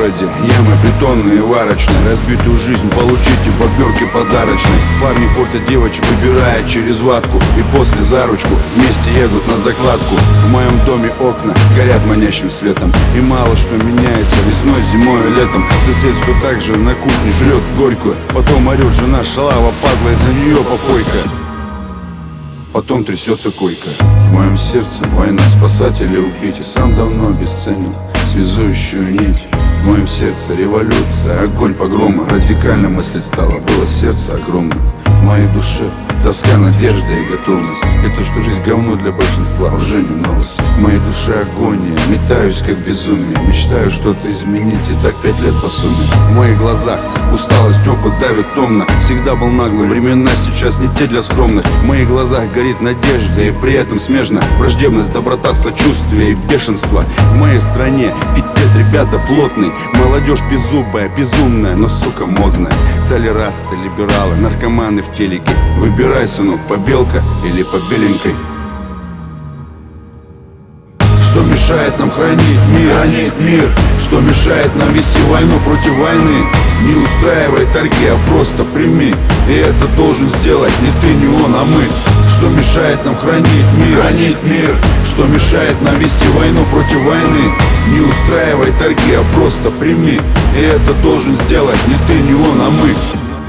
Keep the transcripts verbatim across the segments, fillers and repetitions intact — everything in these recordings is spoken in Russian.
городе ямы бетонные, варочные. Разбитую жизнь получите в обертке подарочной. Парни портят девочек, выбирая через ватку, и после за ручку вместе едут на закладку. В моем доме окна горят манящим светом, и мало что меняется весной, зимой и летом. Сосед все так же на кухне жрет горькую, потом орет жена: шалава, падла, из-за нее попойка. Потом трясется койка. В моем сердце война, спасатели убить, и сам давно обесценил связующую нить. В моем сердце революция, огонь погрома. Радикально мыслить стало, было сердце огромное. В моей душе тоска, надежда и готовность. И то, что жизнь говно для большинства, уже не новость. В моей душе агония, метаюсь как в безумие. Мечтаю что-то изменить, и так пять лет по сумме. В моих глазах усталость, опыт давит томно. Всегда был наглый, времена сейчас не те для скромных. В моих глазах горит надежда, и при этом смежна враждебность, доброта, сочувствие и бешенство. В моей стране пиздец, ребята, плотный. Молодежь беззубая, безумная, но сука модная. Толерасты, либералы, наркоманы в телеке. Выбирай, сынок, побелка или по беленькой. Что мешает нам хранить мир, хранить мир? Что мешает нам вести войну против войны? Не устраивай торги, а просто прими. И это должен сделать не ты, не он, а мы. Что мешает нам хранить мир, хранить мир? Что мешает нам вести войну против войны? Не устраивай торги, а просто прими. И это должен сделать не ты, не он, а мы.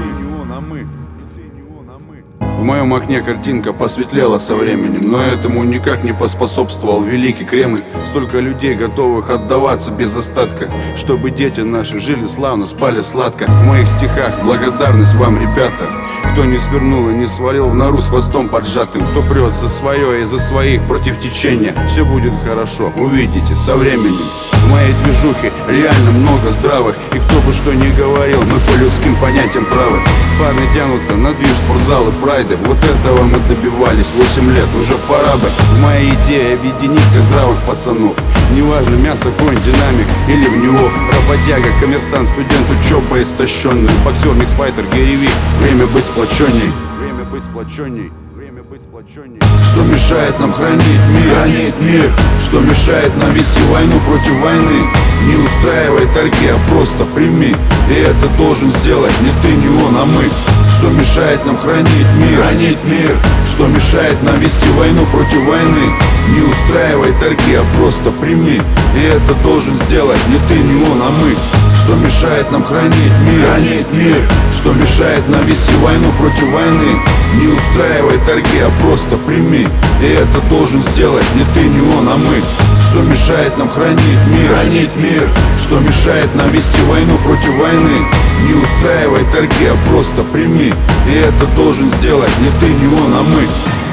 В моем окне картинка посветлела со временем, но этому никак не поспособствовал великий Кремль. Столько людей, готовых отдаваться без остатка, чтобы дети наши жили славно, спали сладко. В моих стихах благодарность вам, ребята, кто не свернул и не свалил в нору с хвостом поджатым, кто прет за свое и за своих против течения. Все будет хорошо, увидите со временем. В моей движухе реально много здравых, и кто бы что ни говорил, мы по людским понятиям правы. Парни тянутся на движ, спортзалы, прайды. Вот этого мы добивались восемь лет, уже пора бы. В моей идее объединить всех здравых пацанов. Неважно, мясо, конь, динамик или внюов. Работяга, коммерсант, студент, учеба истощенный, боксер, миксфайтер, гиревик. Время быть сплоченней. Время быть сплоченней. Время быть сплоченней. Что мешает нам хранить мир, хранить мир? Что мешает нам вести войну против войны? Не устраивай торги, а просто прими. И это должен сделать не ты, не он, а мы. Что мешает нам хранить мир, хранить мир? Что мешает нам вести войну против войны? Не устраивай торги, а просто прими. И это должен сделать не ты, не он, а мы. Что мешает нам хранить мир, хранить мир? Что мешает нам вести войну против войны? Не устраивай торги, а просто прими. И это должен сделать не ты, не он, а мы. Что мешает нам хранить мир, хранить мир? Что мешает нам вести войну против войны? Не устраивай торги, а просто прими. И это должен сделать не ты, не он, а мы.